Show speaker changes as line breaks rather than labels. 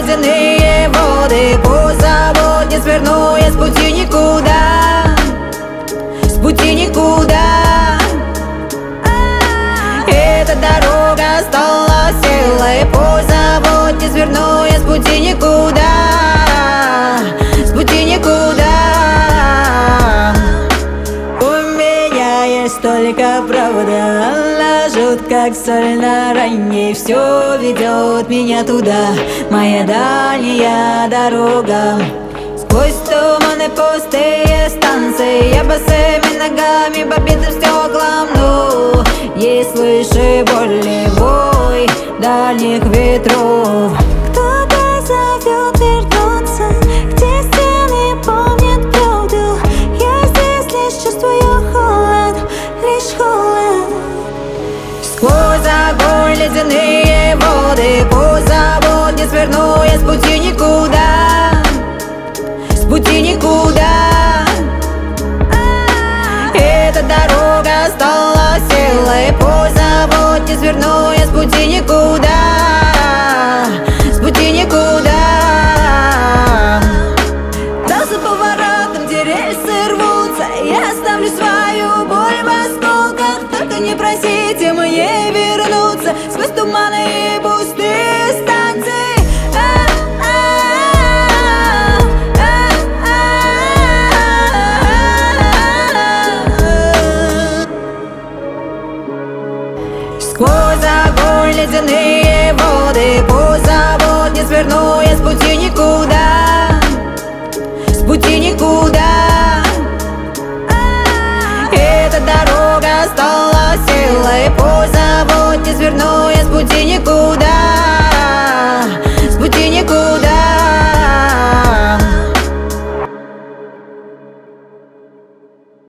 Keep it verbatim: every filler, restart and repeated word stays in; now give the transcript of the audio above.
ледяные воды, пусть забудь, не сверну я с пути никуда, с пути никуда. Эта дорога стала силой, пусть забудь, не сверну я с пути никуда, с пути никуда. У меня есть только правда, она жжет, как соль на ране. Все ведет меня туда, моя дальняя дорога. Сквозь туманы пустые станции, я босыми ногами по битым стеклам, ну, ей слышу боли вой дальних ветров.
Кто-то зовет вернуться, где стены помнят правду. Я здесь лишь чувствую холод, лишь холод.
Сквозь огонь ледяные воды, пусть забудь, не сверну я с пути никуда, с пути никуда. Эта дорога стала силой, пусть забудь, не сверну я с пути никуда, с пути никуда. Да за поворотом, где рельсы рвутся, я оставлю свою боль в осколках. Только не просите мне вернуться сквозь туманы и пустые станции. Сквозь огонь ледяные воды, пусть забудь, не сверну я с пути никуда, с пути никуда. Эта дорога стала силой, пусть забудь, не сверну я с пути никуда.